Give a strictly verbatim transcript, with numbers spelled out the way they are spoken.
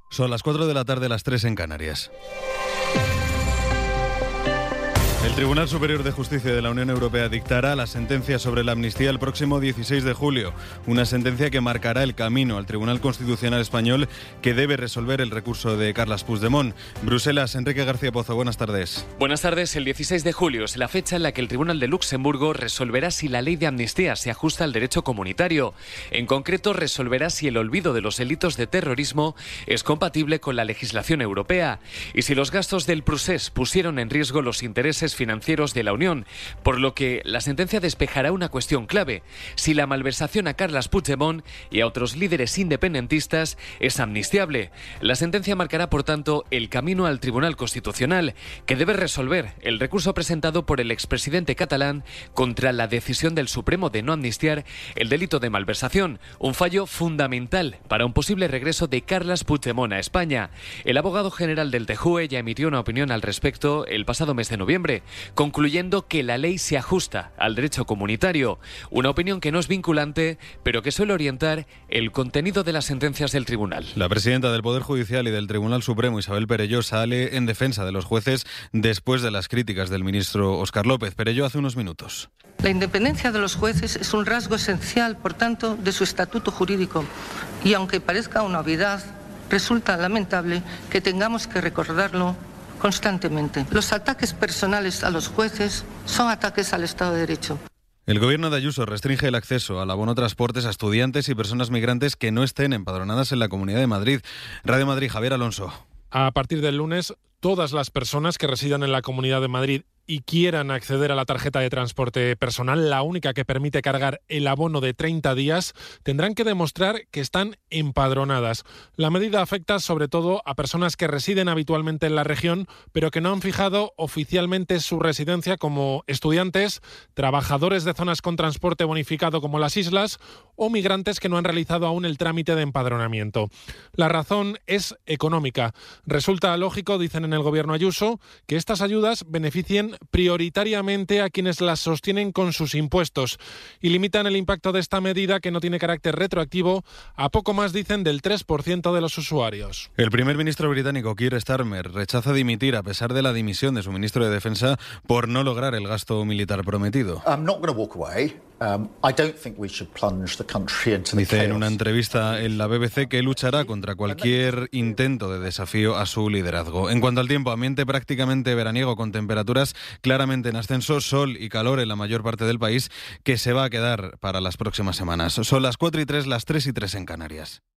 Son las cuatro de la tarde, las tres en Canarias. El Tribunal Superior de Justicia de la Unión Europea dictará la sentencia sobre la amnistía el próximo dieciséis de julio, una sentencia que marcará el camino al Tribunal Constitucional Español, que debe resolver el recurso de Carles Puigdemont. Bruselas, Enrique García Pozo, buenas tardes. Buenas tardes. El dieciséis de julio es la fecha en la que el Tribunal de Luxemburgo resolverá si la ley de amnistía se ajusta al derecho comunitario. En concreto, resolverá si el olvido de los delitos de terrorismo es compatible con la legislación europea y si los gastos del procés pusieron en riesgo los intereses financieros de la Unión, por lo que la sentencia despejará una cuestión clave: si la malversación a Carles Puigdemont y a otros líderes independentistas es amnistiable. La sentencia marcará, por tanto, el camino al Tribunal Constitucional, que debe resolver el recurso presentado por el expresidente catalán contra la decisión del Supremo de no amnistiar el delito de malversación, un fallo fundamental para un posible regreso de Carles Puigdemont a España. El abogado general del T J U E ya emitió una opinión al respecto el pasado mes de noviembre, concluyendo que la ley se ajusta al derecho comunitario, una opinión que no es vinculante, pero que suele orientar el contenido de las sentencias del tribunal. La presidenta del Poder Judicial y del Tribunal Supremo, Isabel Perelló, sale en defensa de los jueces después de las críticas del ministro Óscar López. Perelló hace unos minutos. La independencia de los jueces es un rasgo esencial, por tanto, de su estatuto jurídico, y aunque parezca una obviedad, resulta lamentable que tengamos que recordarlo constantemente. Los ataques personales a los jueces son ataques al Estado de Derecho. El gobierno de Ayuso restringe el acceso al abono transportes a estudiantes y personas migrantes que no estén empadronadas en la Comunidad de Madrid. Radio Madrid, Javier Alonso. A partir del lunes, todas las personas que residan en la Comunidad de Madrid y quieran acceder a la tarjeta de transporte personal, la única que permite cargar el abono de treinta días, tendrán que demostrar que están empadronadas. La medida afecta sobre todo a personas que residen habitualmente en la región, pero que no han fijado oficialmente su residencia, como estudiantes, trabajadores de zonas con transporte bonificado como las islas o migrantes que no han realizado aún el trámite de empadronamiento. La razón es económica. Resulta lógico, dicen en el gobierno Ayuso, que estas ayudas beneficien prioritariamente a quienes las sostienen con sus impuestos y limitan el impacto de esta medida, que no tiene carácter retroactivo, a poco más, dicen, del tres por ciento de los usuarios. El primer ministro británico Keir Starmer rechaza dimitir a pesar de la dimisión de su ministro de Defensa por no lograr el gasto militar prometido. Dice en una entrevista en la B B C que luchará contra cualquier intento de desafío a su liderazgo. En cuanto al tiempo, ambiente prácticamente veraniego con temperaturas claramente en ascenso, sol y calor en la mayor parte del país, que se va a quedar para las próximas semanas. Son las cuatro y tres, las tres y tres en Canarias.